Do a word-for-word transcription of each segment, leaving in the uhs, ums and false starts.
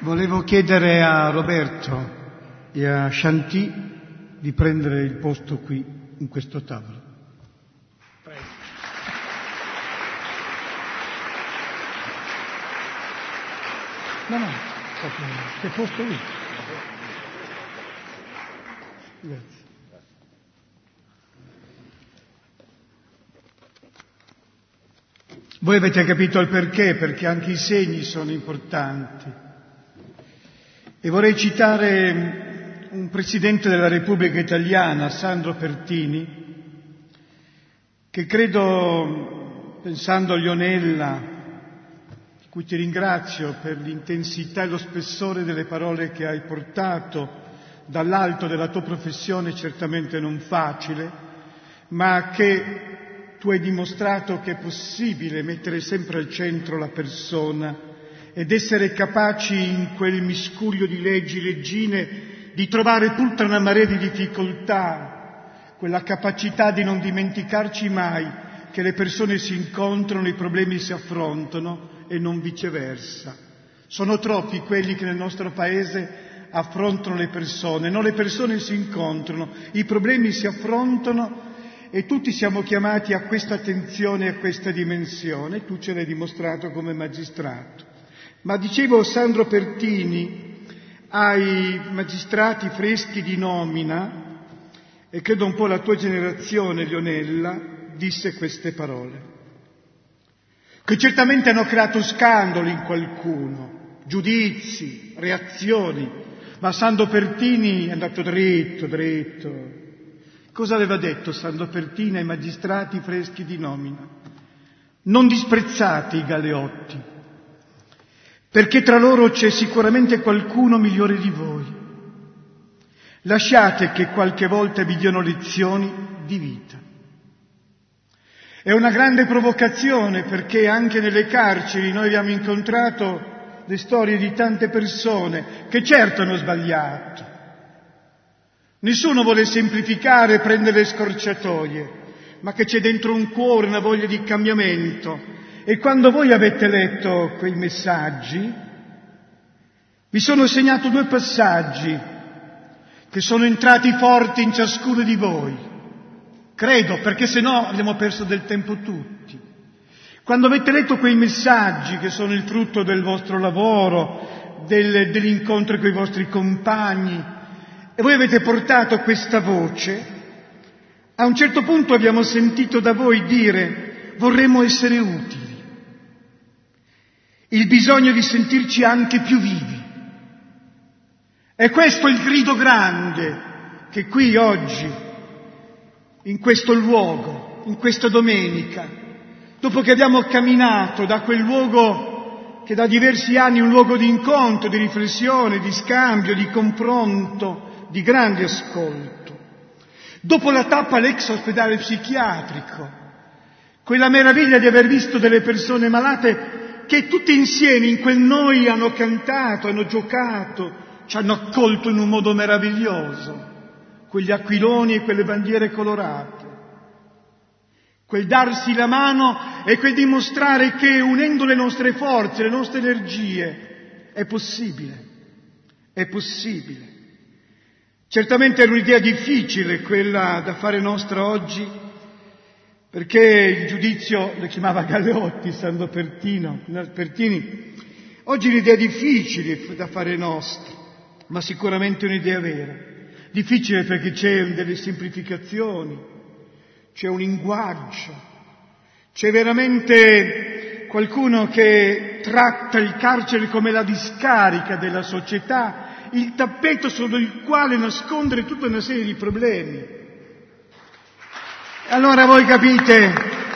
Volevo chiedere a Roberto e a Chanty di prendere il posto qui, in questo tavolo. Prego. No, no, c'è posto lì. Grazie. Voi avete capito il perché, perché anche i segni sono importanti. E vorrei citare un Presidente della Repubblica Italiana, Sandro Pertini, che credo, pensando a Lionella, di cui ti ringrazio per l'intensità e lo spessore delle parole che hai portato dall'alto della tua professione, certamente non facile, ma che tu hai dimostrato che è possibile mettere sempre al centro la persona ed essere capaci in quel miscuglio di leggi, leggine, di trovare tutta una marea di difficoltà, quella capacità di non dimenticarci mai che le persone si incontrano, i problemi si affrontano e non viceversa. Sono troppi quelli che nel nostro Paese affrontano le persone, no, le persone si incontrano, i problemi si affrontano e tutti siamo chiamati a questa attenzione e a questa dimensione. Tu ce l'hai dimostrato come magistrato. Ma dicevo, Sandro Pertini, ai magistrati freschi di nomina, e credo un po' la tua generazione, Lionella, disse queste parole, che certamente hanno creato scandalo in qualcuno, giudizi, reazioni, ma Sandro Pertini è andato dritto, dritto. Cosa aveva detto Sandro Pertini ai magistrati freschi di nomina? Non disprezzate i galeotti, perché tra loro c'è sicuramente qualcuno migliore di voi. Lasciate che qualche volta vi diano lezioni di vita. È una grande provocazione, perché anche nelle carceri noi abbiamo incontrato le storie di tante persone che certo hanno sbagliato. Nessuno vuole semplificare e prendere le scorciatoie, ma che c'è dentro un cuore, una voglia di cambiamento. E quando voi avete letto quei messaggi, vi sono segnato due passaggi che sono entrati forti in ciascuno di voi. Credo, perché sennò abbiamo perso del tempo tutti. Quando avete letto quei messaggi che sono il frutto del vostro lavoro, del, dell'incontro con i vostri compagni, e voi avete portato questa voce, a un certo punto abbiamo sentito da voi dire: vorremmo essere utili. Il bisogno di sentirci anche più vivi. E questo è il grido grande che qui oggi, in questo luogo, in questa domenica, dopo che abbiamo camminato da quel luogo che da diversi anni è un luogo di incontro, di riflessione, di scambio, di confronto, di grande ascolto, dopo la tappa all'ex ospedale psichiatrico, quella meraviglia di aver visto delle persone malate che tutte insieme in quel noi hanno cantato, hanno giocato, ci hanno accolto in un modo meraviglioso, quegli aquiloni e quelle bandiere colorate, quel darsi la mano e quel dimostrare che unendo le nostre forze, le nostre energie, è possibile, è possibile. Certamente era un'idea difficile quella da fare nostra oggi, perché il giudizio, lo chiamava Galeotti, Sandro Pertino, Pertini, oggi è un'idea difficile da fare nostra, ma sicuramente un'idea vera. Difficile perché c'è delle semplificazioni, c'è un linguaggio, c'è veramente qualcuno che tratta il carcere come la discarica della società, il tappeto sotto il quale nascondere tutta una serie di problemi. Allora voi capite,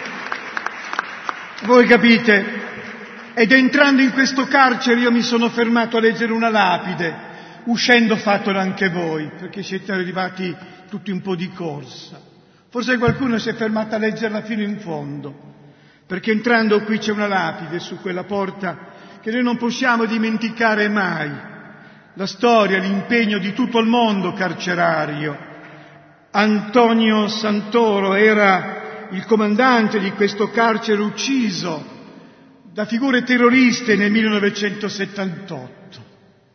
voi capite, ed entrando in questo carcere io mi sono fermato a leggere una lapide, uscendo fatelo anche voi, perché siete arrivati tutti un po' di corsa. Forse qualcuno si è fermato a leggerla fino in fondo, perché entrando qui c'è una lapide su quella porta che noi non possiamo dimenticare mai. La storia, l'impegno di tutto il mondo carcerario. Antonio Santoro era il comandante di questo carcere ucciso da figure terroriste nel millenovecentosettantotto.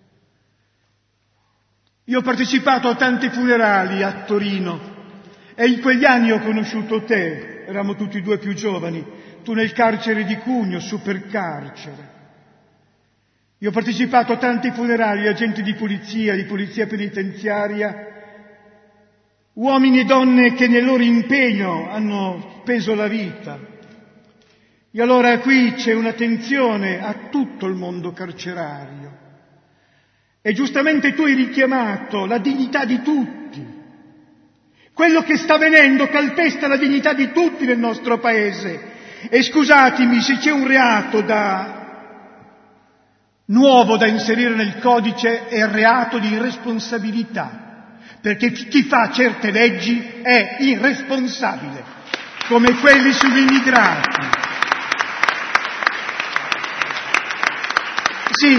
Io ho partecipato a tanti funerali a Torino e in quegli anni ho conosciuto te, eravamo tutti e due più giovani, tu nel carcere di Cuneo, supercarcere. Io ho partecipato a tanti funerali, agenti di polizia, di polizia penitenziaria, uomini e donne che nel loro impegno hanno speso la vita. E allora qui c'è un'attenzione a tutto il mondo carcerario. E giustamente tu hai richiamato la dignità di tutti. Quello che sta avvenendo calpesta la dignità di tutti nel nostro paese. E scusatemi se c'è un reato da nuovo da inserire nel codice, è il reato di irresponsabilità, perché chi fa certe leggi è irresponsabile, come quelli sugli immigrati. Sì,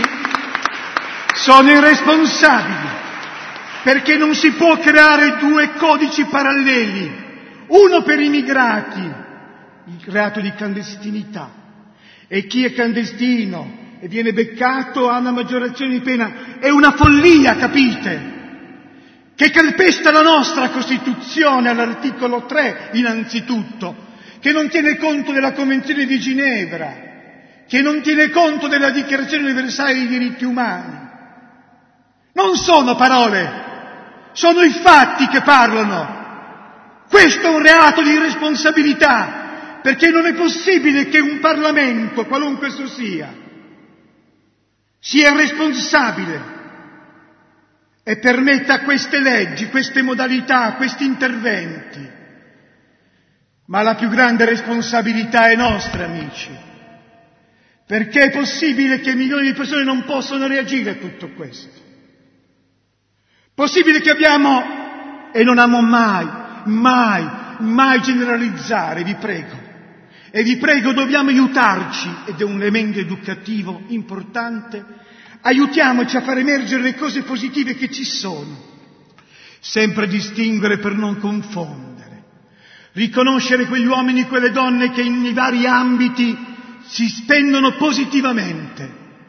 sono irresponsabili, perché non si può creare due codici paralleli, uno per i immigrati, il reato di clandestinità, e chi è clandestino e viene beccato ha una maggiorazione di pena. È una follia, capite? Che calpesta la nostra Costituzione all'articolo tre, innanzitutto, che non tiene conto della Convenzione di Ginevra, che non tiene conto della Dichiarazione universale dei diritti umani. Non sono parole, sono i fatti che parlano. Questo è un reato di irresponsabilità, perché non è possibile che un Parlamento, qualunque esso sia, sia responsabile e permetta queste leggi, queste modalità, questi interventi. Ma la più grande responsabilità è nostra, amici, perché è possibile che milioni di persone non possano reagire a tutto questo. Possibile che abbiamo, e non amo mai, mai, mai generalizzare, vi prego, e vi prego, dobbiamo aiutarci, ed è un elemento educativo importante, aiutiamoci a far emergere le cose positive che ci sono, sempre distinguere per non confondere, riconoscere quegli uomini e quelle donne che in vari ambiti si spendono positivamente.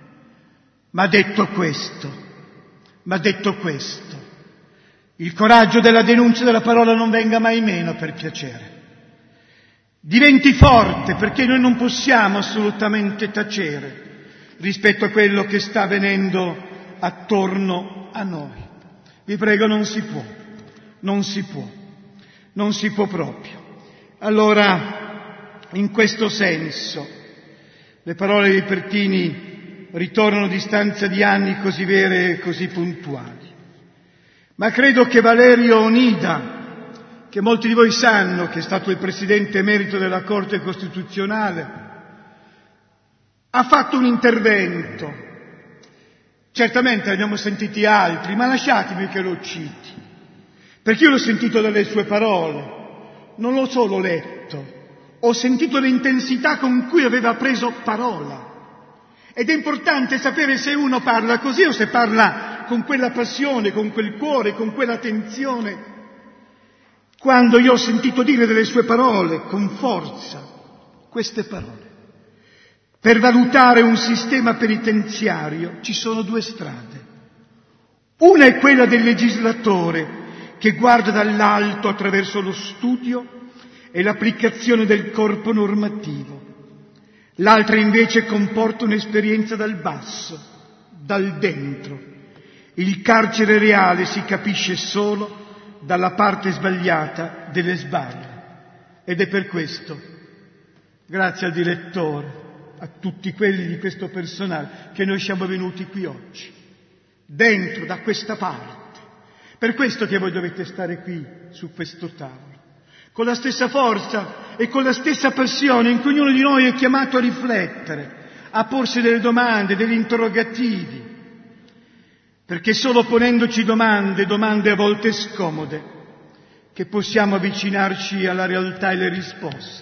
Ma detto questo, ma detto questo, il coraggio della denuncia della parola non venga mai meno, per piacere. Diventi forte, perché noi non possiamo assolutamente tacere rispetto a quello che sta avvenendo attorno a noi. Vi prego, non si può, non si può, non si può proprio. Allora, in questo senso, le parole di Pertini ritornano a distanza di anni così vere e così puntuali. Ma credo che Valerio Onida, che molti di voi sanno che è stato il presidente emerito della Corte Costituzionale, ha fatto un intervento. Certamente abbiamo sentiti altri, ma lasciatemi che lo citi, perché io l'ho sentito dalle sue parole, non l'ho solo letto, ho sentito l'intensità con cui aveva preso parola. Ed è importante sapere se uno parla così o se parla con quella passione, con quel cuore, con quella tensione. Quando io ho sentito dire delle sue parole con forza queste parole, per valutare un sistema penitenziario ci sono due strade. Una è quella del legislatore che guarda dall'alto attraverso lo studio e l'applicazione del corpo normativo. L'altra invece comporta un'esperienza dal basso, dal dentro. Il carcere reale si capisce solo dalla parte sbagliata delle sbaglie. Ed è per questo, grazie al direttore, a tutti quelli di questo personale, che noi siamo venuti qui oggi, dentro, da questa parte. Per questo che voi dovete stare qui, su questo tavolo, con la stessa forza e con la stessa passione in cui ognuno di noi è chiamato a riflettere, a porsi delle domande, degli interrogativi, perché solo ponendoci domande, domande a volte scomode, che possiamo avvicinarci alla realtà e alle risposte.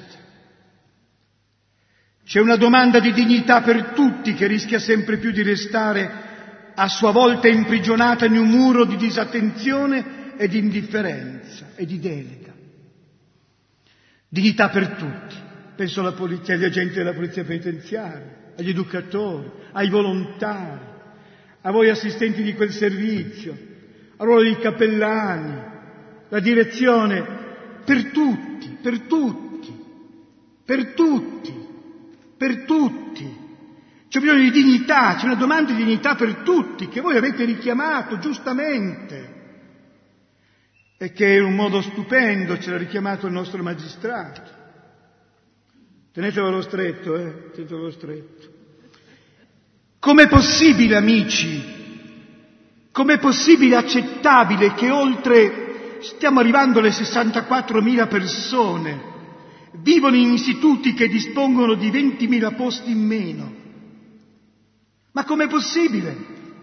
C'è una domanda di dignità per tutti che rischia sempre più di restare a sua volta imprigionata in un muro di disattenzione e di indifferenza e di delega. Dignità per tutti, penso alla polizia, agli agenti della polizia penitenziaria, agli educatori, ai volontari, a voi assistenti di quel servizio, al ruolo dei cappellani, la direzione, per tutti, per tutti, per tutti, per tutti. C'è bisogno di dignità, c'è una domanda di dignità per tutti, che voi avete richiamato giustamente e che in un modo stupendo ce l'ha richiamato il nostro magistrato. Tenetevelo stretto, eh, tenetevelo stretto. Com'è possibile, amici, com'è possibile, accettabile che oltre, stiamo arrivando alle sessantaquattromila persone, vivono in istituti che dispongono di ventimila posti in meno? Ma com'è possibile?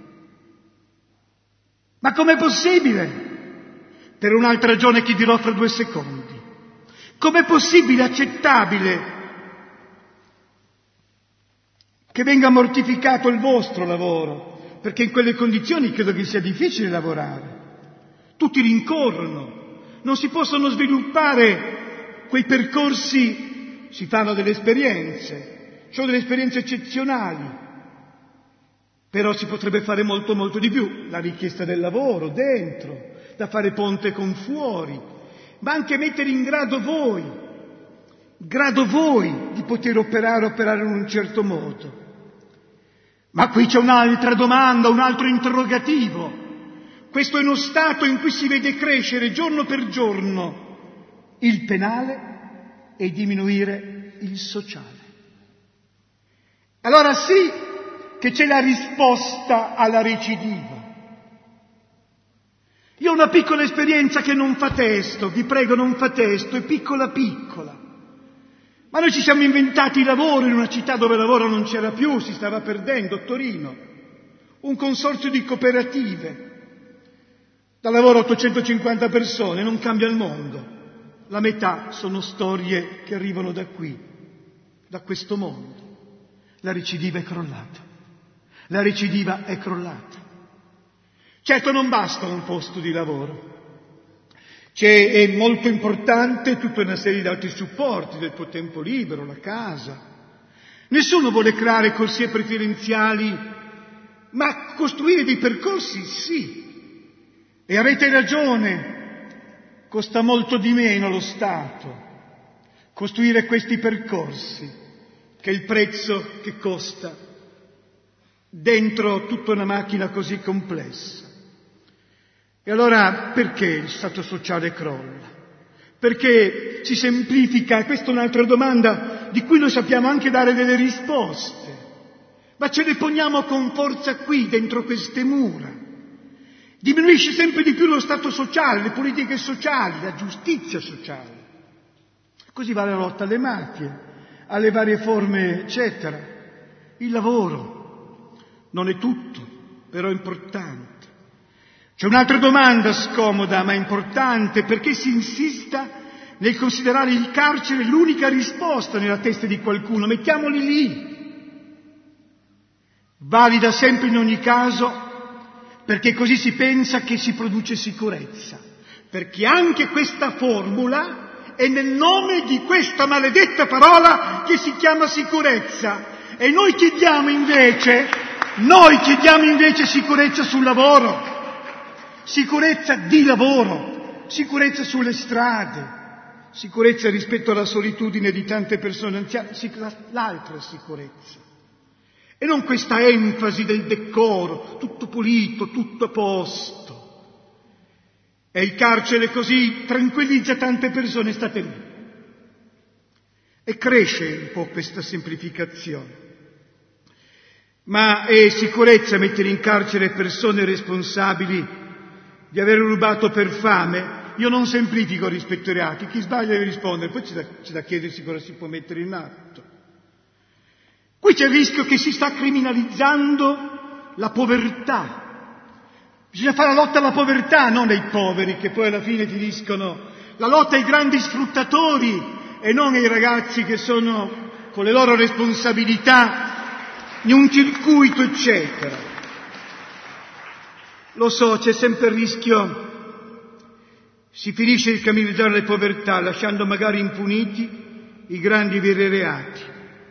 Ma com'è possibile? Per un'altra ragione che dirò fra due secondi. Com'è possibile, accettabile, che venga mortificato il vostro lavoro? Perché in quelle condizioni credo che sia difficile lavorare. Tutti rincorrono, non si possono sviluppare quei percorsi, si fanno delle esperienze, sono delle esperienze eccezionali. Però si potrebbe fare molto molto di più, la richiesta del lavoro dentro, da fare ponte con fuori, ma anche mettere in grado voi, grado voi di poter operare, operare in un certo modo. Ma qui c'è un'altra domanda, un altro interrogativo. Questo è uno stato in cui si vede crescere giorno per giorno il penale e diminuire il sociale. Allora sì, che c'è la risposta alla recidiva. Io ho una piccola esperienza che non fa testo, vi prego non fa testo, è piccola piccola. Ma noi ci siamo inventati il lavoro in una città dove il lavoro non c'era più, si stava perdendo, Torino. Un consorzio di cooperative. Da lavoro ottocentocinquanta persone, non cambia il mondo. La metà sono storie che arrivano da qui, da questo mondo. La recidiva è crollata. La recidiva è crollata. Certo non basta un posto di lavoro. C'è, è molto importante tutta una serie di altri supporti, del tuo tempo libero, la casa. Nessuno vuole creare corsie preferenziali, ma costruire dei percorsi sì. E avete ragione, costa molto di meno lo Stato costruire questi percorsi che il prezzo che costa dentro tutta una macchina così complessa. E allora perché il Stato sociale crolla? Perché si semplifica, questa è un'altra domanda di cui noi sappiamo anche dare delle risposte, ma ce le poniamo con forza qui, dentro queste mura. Diminuisce sempre di più lo Stato sociale, le politiche sociali, la giustizia sociale. Così va la lotta alle mafie, alle varie forme, eccetera. Il lavoro. Non è tutto, però è importante. C'è un'altra domanda scomoda ma importante, perché si insista nel considerare il carcere l'unica risposta nella testa di qualcuno. Mettiamoli lì. Valida sempre in ogni caso, perché così si pensa che si produce sicurezza. Perché anche questa formula è nel nome di questa maledetta parola che si chiama sicurezza. E noi chiediamo invece... Noi chiediamo invece sicurezza sul lavoro, sicurezza di lavoro, sicurezza sulle strade, sicurezza rispetto alla solitudine di tante persone anziane, l'altra sicurezza. E non questa enfasi del decoro, tutto pulito, tutto a posto. E il carcere così tranquillizza tante persone, state lì. E cresce un po' questa semplificazione. Ma è sicurezza mettere in carcere persone responsabili di aver rubato per fame? Io non semplifico rispetto ai reati, chi sbaglia deve rispondere, poi c'è da, c'è da chiedersi cosa si può mettere in atto. Qui c'è il rischio che si sta criminalizzando la povertà. Bisogna fare la lotta alla povertà, non ai poveri che poi alla fine finiscono, la lotta ai grandi sfruttatori e non ai ragazzi che sono con le loro responsabilità in un circuito, eccetera. Lo so, c'è sempre il rischio, si finisce di criminalizzare le povertà, lasciando magari impuniti i grandi e veri reati.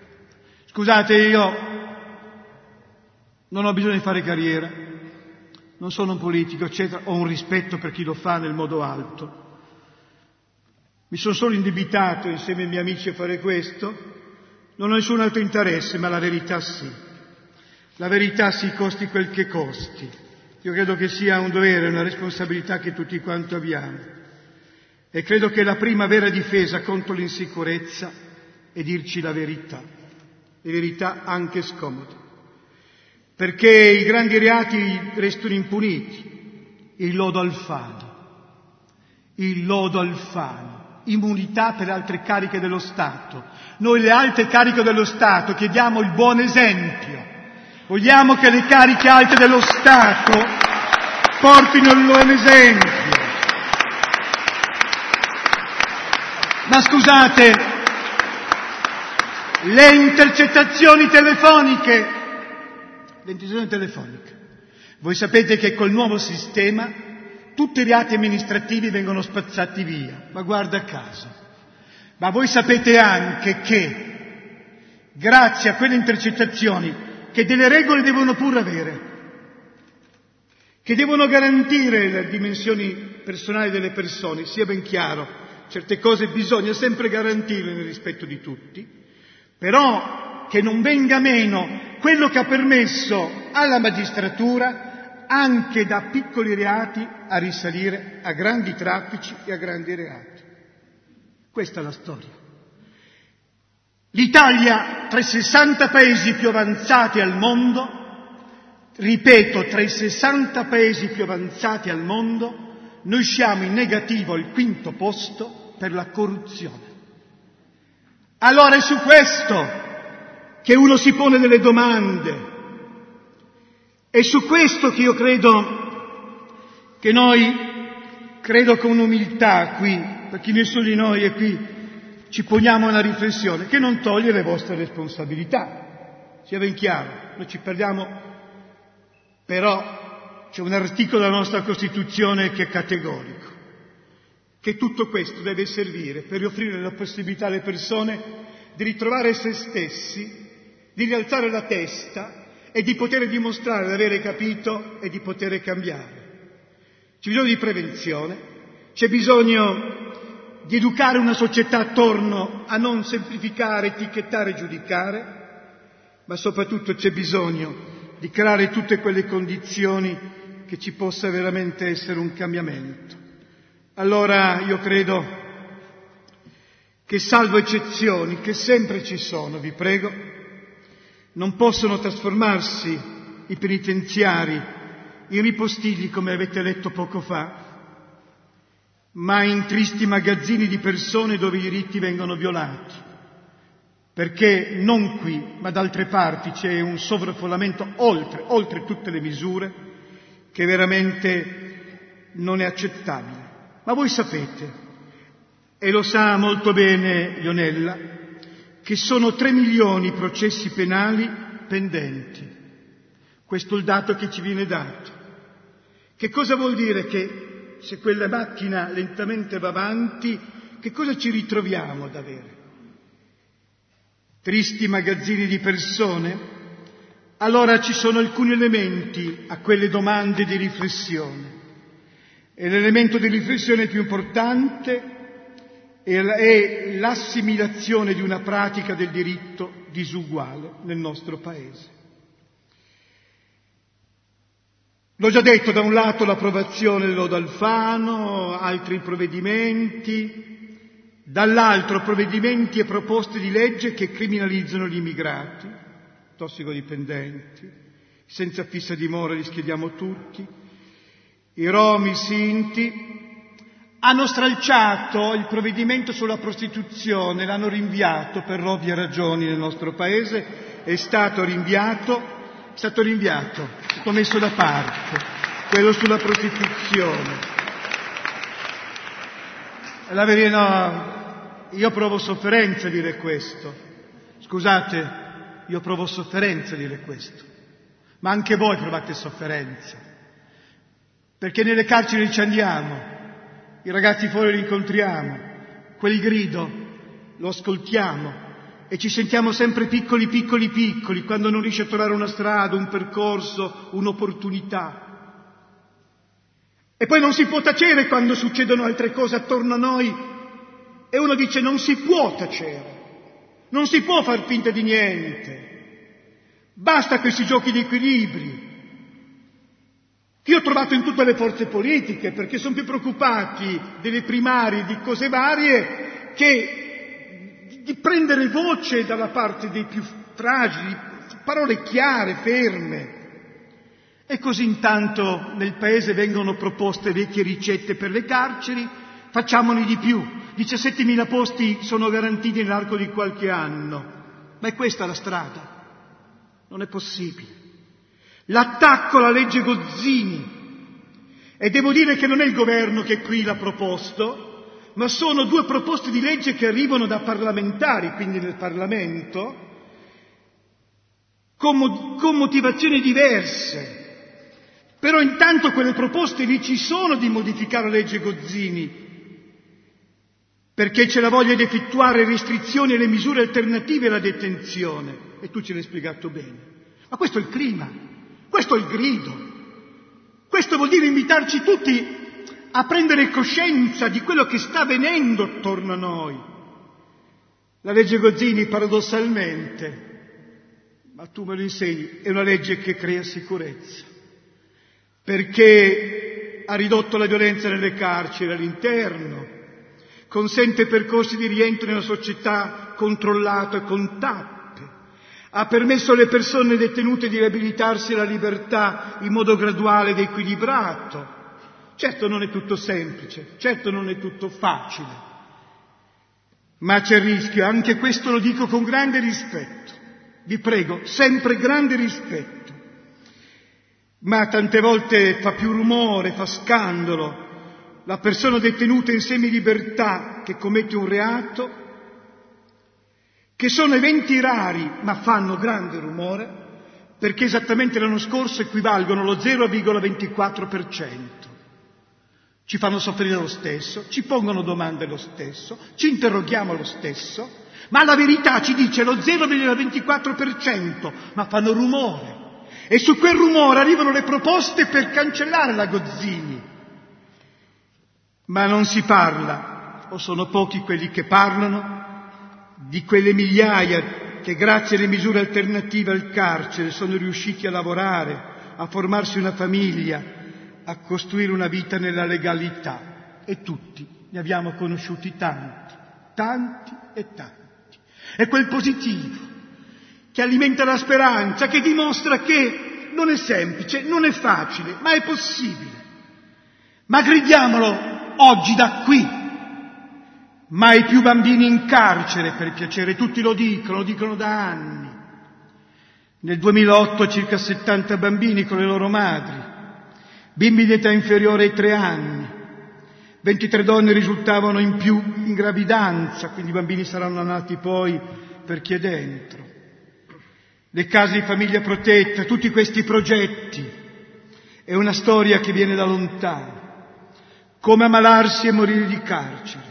Scusate, io non ho bisogno di fare carriera, non sono un politico, eccetera, ho un rispetto per chi lo fa nel modo alto. Mi sono solo indebitato insieme ai miei amici a fare questo, non ho nessun altro interesse, ma la verità sì. La verità sì, costi quel che costi. Io credo che sia un dovere, una responsabilità che tutti quanti abbiamo. E credo che la prima vera difesa contro l'insicurezza è dirci la verità, le verità anche scomode. Perché i grandi reati restano impuniti. Il lodo Alfano, il lodo Alfano. Immunità per altre cariche dello Stato. Noi le alte cariche dello Stato chiediamo il buon esempio. Vogliamo che le cariche alte dello Stato portino il buon esempio. Ma scusate, le intercettazioni telefoniche, le intercettazioni telefoniche, voi sapete che col nuovo sistema tutti i reati amministrativi vengono spazzati via, ma guarda caso. Ma voi sapete anche che, grazie a quelle intercettazioni, che delle regole devono pure avere, che devono garantire le dimensioni personali delle persone, sia ben chiaro, certe cose bisogna sempre garantirle nel rispetto di tutti, però che non venga meno quello che ha permesso alla magistratura anche da piccoli reati a risalire a grandi traffici e a grandi reati. Questa è la storia. L'Italia, tra i sessanta paesi più avanzati al mondo, ripeto, tra i sessanta paesi più avanzati al mondo, noi siamo in negativo al quinto posto per la corruzione. Allora è su questo che uno si pone delle domande. È su questo che io credo che noi, credo con umiltà qui, perché nessuno di noi è qui, ci poniamo una riflessione che non toglie le vostre responsabilità. Sia ben chiaro, noi ci perdiamo, però c'è un articolo della nostra Costituzione che è categorico, che tutto questo deve servire per offrire la possibilità alle persone di ritrovare se stessi, di rialzare la testa e di poter dimostrare di avere capito e di poter cambiare. C'è bisogno di prevenzione, c'è bisogno di educare una società attorno a non semplificare, etichettare e giudicare, ma soprattutto c'è bisogno di creare tutte quelle condizioni che ci possa veramente essere un cambiamento. Allora io credo che, salvo eccezioni, che sempre ci sono, vi prego, non possono trasformarsi i penitenziari in ripostigli, come avete letto poco fa, ma in tristi magazzini di persone dove i diritti vengono violati, perché non qui, ma da altre parti c'è un sovraffollamento oltre, oltre tutte le misure, che veramente non è accettabile. Ma voi sapete, e lo sa molto bene Ionella, che sono tre milioni i processi penali pendenti. Questo è il dato che ci viene dato. Che cosa vuol dire? Che se quella macchina lentamente va avanti, che cosa ci ritroviamo ad avere? Tristi magazzini di persone? Allora ci sono alcuni elementi a quelle domande di riflessione. E l'elemento di riflessione più importante è l'assimilazione di una pratica del diritto disuguale nel nostro Paese. L'ho già detto, da un lato l'approvazione del lodo Alfano, altri provvedimenti, dall'altro provvedimenti e proposte di legge che criminalizzano gli immigrati, tossicodipendenti, senza fissa dimora li schediamo tutti, i rom, i sinti. Hanno stralciato il provvedimento sulla prostituzione, l'hanno rinviato per ovvie ragioni nel nostro Paese, è stato rinviato, è stato rinviato, è stato messo da parte, quello sulla prostituzione. La verità, no, io provo sofferenza a dire questo, scusate, io provo sofferenza a dire questo, ma anche voi provate sofferenza, perché nelle carceri ci andiamo, i ragazzi fuori li incontriamo, quel grido lo ascoltiamo e ci sentiamo sempre piccoli, piccoli, piccoli quando non riesci a trovare una strada, un percorso, un'opportunità. E poi non si può tacere quando succedono altre cose attorno a noi e uno dice non si può tacere, non si può far finta di niente. Basta questi giochi di equilibri che io ho trovato in tutte le forze politiche, perché sono più preoccupati delle primarie, di cose varie, che di prendere voce dalla parte dei più fragili, parole chiare, ferme. E così intanto nel paese vengono proposte vecchie ricette per le carceri, facciamone di più. diciassettemila posti sono garantiti nell'arco di qualche anno. Ma è questa la strada? Non è possibile. L'attacco alla legge Gozzini, e devo dire che non è il governo che qui l'ha proposto, ma sono due proposte di legge che arrivano da parlamentari, quindi nel Parlamento, con, mo- con motivazioni diverse. Però intanto quelle proposte lì ci sono di modificare la legge Gozzini, perché c'è la voglia di effettuare restrizioni e le misure alternative alla detenzione. E tu ce l'hai spiegato bene. Ma questo è il clima, questo è il grido. Questo vuol dire invitarci tutti a prendere coscienza di quello che sta avvenendo attorno a noi. La legge Gozzini, paradossalmente, ma tu me lo insegni, è una legge che crea sicurezza, perché ha ridotto la violenza nelle carceri all'interno, consente percorsi di rientro nella società controllato e con tappe, ha permesso alle persone detenute di riabilitarsi alla libertà in modo graduale ed equilibrato. Certo non è tutto semplice, certo non è tutto facile, ma c'è il rischio, anche questo lo dico con grande rispetto, vi prego, sempre grande rispetto, ma tante volte fa più rumore, fa scandalo la persona detenuta in semilibertà che commette un reato, che sono eventi rari ma fanno grande rumore, perché esattamente l'anno scorso equivalgono allo zero virgola ventiquattro per cento. Ci fanno soffrire lo stesso, ci pongono domande lo stesso, ci interroghiamo lo stesso, ma la verità ci dice lo zero virgola ventiquattro per cento, ma fanno rumore. E su quel rumore arrivano le proposte per cancellare la Gozzini. Ma non si parla, o sono pochi quelli che parlano, di quelle migliaia che grazie alle misure alternative al carcere sono riusciti a lavorare, a formarsi una famiglia, a costruire una vita nella legalità. E tutti ne abbiamo conosciuti tanti, tanti e tanti. È quel positivo che alimenta la speranza, che dimostra che non è semplice, non è facile, ma è possibile. Ma gridiamolo oggi da qui. Mai più bambini in carcere, per piacere, tutti lo dicono, lo dicono da anni. Nel duemilaotto circa settanta bambini con le loro madri, bimbi di età inferiore ai tre anni, ventitré donne risultavano in più in gravidanza, quindi i bambini saranno nati poi per chi è dentro. Le case di famiglia protetta, tutti questi progetti, è una storia che viene da lontano, come ammalarsi e morire di carcere.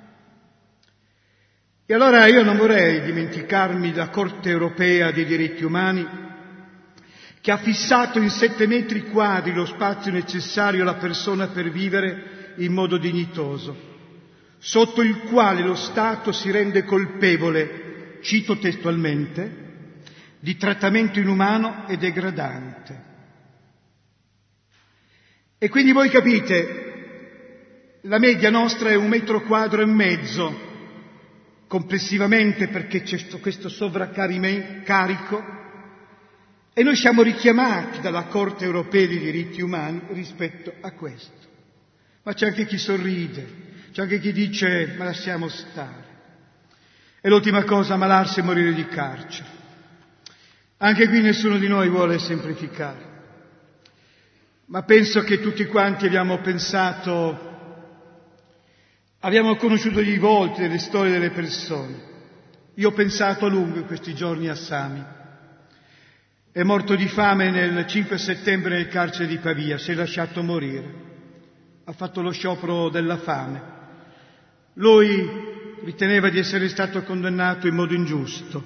E allora io non vorrei dimenticarmi della Corte europea dei diritti umani, che ha fissato in sette metri quadri lo spazio necessario alla persona per vivere in modo dignitoso, sotto il quale lo Stato si rende colpevole, cito testualmente, di trattamento inumano e degradante. E quindi voi capite, la media nostra è un metro quadro e mezzo, complessivamente, perché c'è questo sovraccarico, e noi siamo richiamati dalla Corte europea dei diritti umani rispetto a questo. Ma c'è anche chi sorride, c'è anche chi dice ma lasciamo stare. E l'ultima cosa, ammalarsi e morire di carcere. Anche qui nessuno di noi vuole semplificare, ma penso che tutti quanti abbiamo pensato, abbiamo conosciuto i volti delle storie delle persone. Io ho pensato a lungo in questi giorni a Sami. È morto di fame nel cinque settembre nel carcere di Pavia, si è lasciato morire. Ha fatto lo sciopero della fame. Lui riteneva di essere stato condannato in modo ingiusto,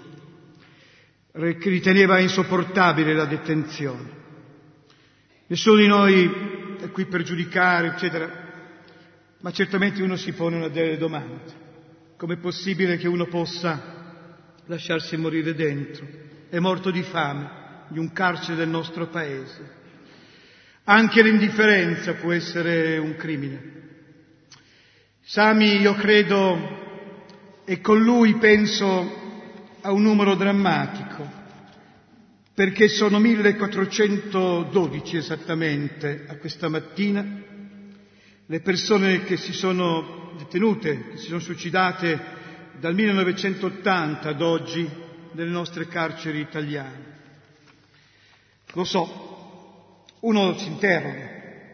riteneva insopportabile la detenzione. Nessuno di noi è qui per giudicare, eccetera, ma certamente uno si pone una delle domande. Com'è possibile che uno possa lasciarsi morire dentro? È morto di fame in un carcere del nostro paese. Anche l'indifferenza può essere un crimine. Sami, io credo, e con lui penso a un numero drammatico, perché sono millequattrocentododici esattamente a questa mattina le persone che si sono detenute, che si sono suicidate dal millenovecentottanta ad oggi nelle nostre carceri italiane. Lo so, uno si interroga.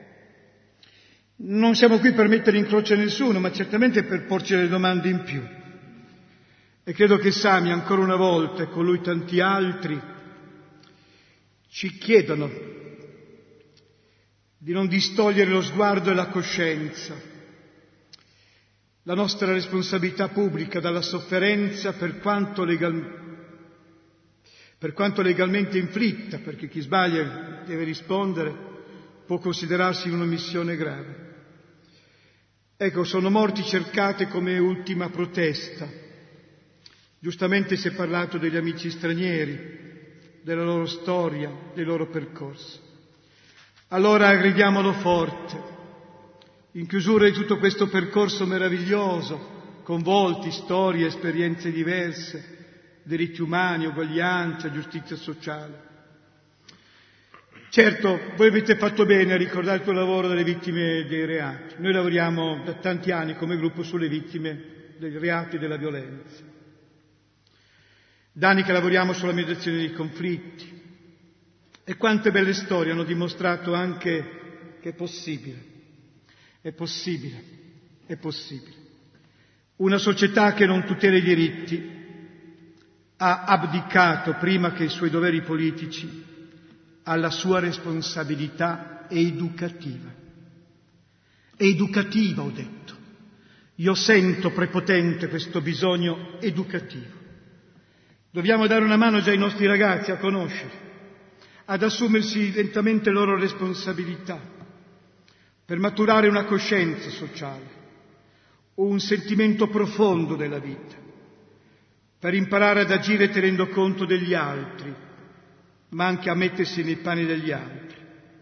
Non siamo qui per mettere in croce nessuno, ma certamente per porci delle domande in più. E credo che Sami, ancora una volta, e con lui tanti altri, ci chiedono di non distogliere lo sguardo e la coscienza, la nostra responsabilità pubblica dalla sofferenza per quanto, legal... per quanto legalmente inflitta, perché chi sbaglia deve rispondere, può considerarsi un'omissione grave. Ecco, sono morti cercate come ultima protesta. Giustamente si è parlato degli amici stranieri, della loro storia, dei loro percorsi. Allora gridiamolo forte, in chiusura di tutto questo percorso meraviglioso, con volti, storie, esperienze diverse, diritti umani, uguaglianza, giustizia sociale. Certo, voi avete fatto bene a ricordare il tuo lavoro delle vittime dei reati. Noi lavoriamo da tanti anni come gruppo sulle vittime dei reati e della violenza. Da anni che lavoriamo sulla mediazione dei conflitti. E quante belle storie hanno dimostrato anche che è possibile, è possibile, è possibile. Una società che non tutela i diritti ha abdicato, prima che i suoi doveri politici, alla sua responsabilità educativa. Educativa, ho detto. Io sento prepotente questo bisogno educativo. Dobbiamo dare una mano già ai nostri ragazzi a conoscere, ad assumersi lentamente le loro responsabilità, per maturare una coscienza sociale, un sentimento profondo della vita, per imparare ad agire tenendo conto degli altri, ma anche a mettersi nei panni degli altri.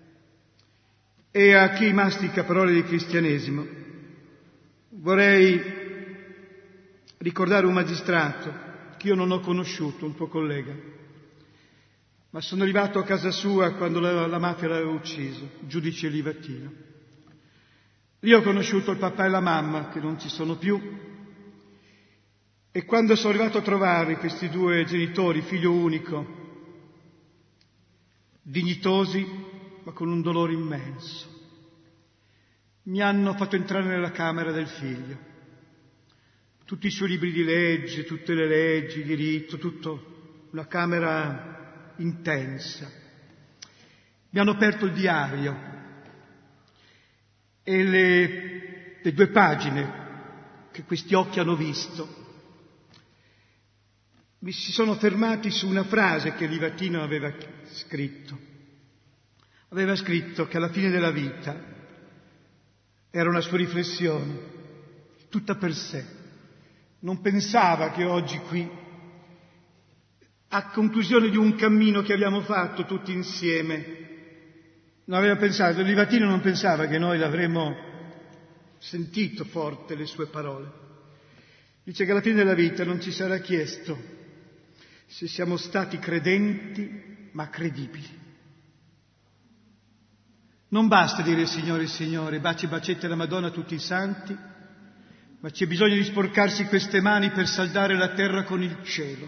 E a chi mastica parole di cristianesimo vorrei ricordare un magistrato che io non ho conosciuto, un tuo collega, ma sono arrivato a casa sua quando la, la mafia l'aveva ucciso, il giudice Livatino. Io ho conosciuto il papà e la mamma, che non ci sono più, e quando sono arrivato a trovare questi due genitori, figlio unico, dignitosi, ma con un dolore immenso, mi hanno fatto entrare nella camera del figlio. Tutti i suoi libri di legge, tutte le leggi, diritto, tutto, una camera intensa. Mi hanno aperto il diario e le, le due pagine che questi occhi hanno visto mi si sono fermati su una frase che Livatino aveva scritto. Aveva scritto che alla fine della vita era una sua riflessione, tutta per sé. Non pensava che oggi qui, a conclusione di un cammino che abbiamo fatto tutti insieme, non aveva pensato, Livatino non pensava che noi l'avremmo sentito forte le sue parole. Dice che alla fine della vita non ci sarà chiesto se siamo stati credenti, ma credibili. Non basta dire Signore, Signore, baci, bacette la Madonna a tutti i santi, ma c'è bisogno di sporcarsi queste mani per saldare la terra con il cielo.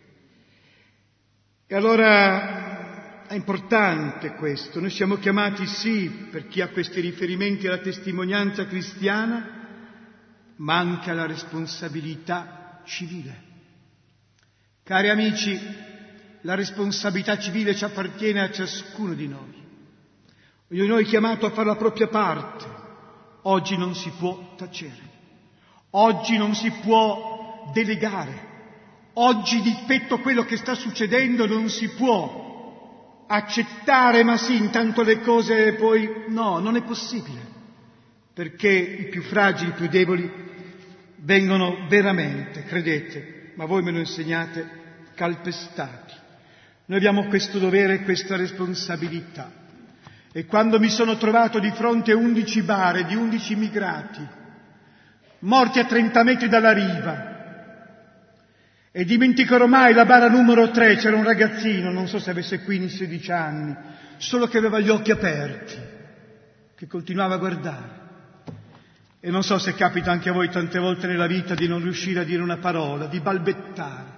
E allora è importante questo. Noi siamo chiamati, sì, per chi ha questi riferimenti alla testimonianza cristiana, ma anche alla responsabilità civile. Cari amici, la responsabilità civile ci appartiene a ciascuno di noi. Ognuno di noi è chiamato a fare la propria parte. Oggi non si può tacere. Oggi non si può delegare. Oggi, rispetto a quello che sta succedendo, non si può accettare, ma sì, intanto le cose poi... No, non è possibile, perché i più fragili, i più deboli vengono veramente, credete, ma voi me lo insegnate, calpestati. Noi abbiamo questo dovere e questa responsabilità. E quando mi sono trovato di fronte a undici bare di undici immigrati, morti a trenta metri dalla riva, e dimenticherò mai la bara numero tre, c'era un ragazzino, non so se avesse quindici sedici anni, solo che aveva gli occhi aperti, che continuava a guardare. E non so se capita anche a voi tante volte nella vita di non riuscire a dire una parola, di balbettare,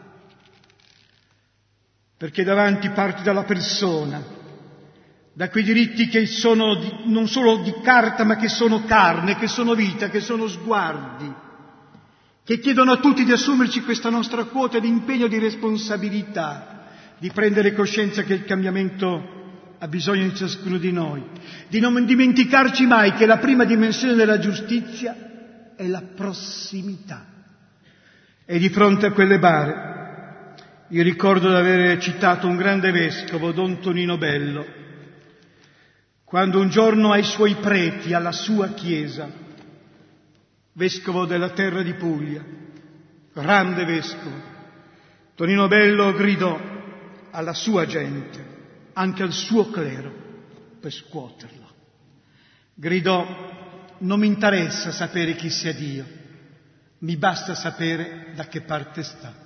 perché davanti parti dalla persona, da quei diritti che sono di, non solo di carta, ma che sono carne, che sono vita, che sono sguardi, che chiedono a tutti di assumerci questa nostra quota di impegno e di responsabilità, di prendere coscienza che il cambiamento ha bisogno di ciascuno di noi, di non dimenticarci mai che la prima dimensione della giustizia è la prossimità. E di fronte a quelle bare, io ricordo di aver citato un grande vescovo, Don Tonino Bello, quando un giorno ai suoi preti, alla sua chiesa, vescovo della terra di Puglia, grande vescovo, Tonino Bello gridò alla sua gente, anche al suo clero, per scuoterlo. Gridò: non mi interessa sapere chi sia Dio, mi basta sapere da che parte sta.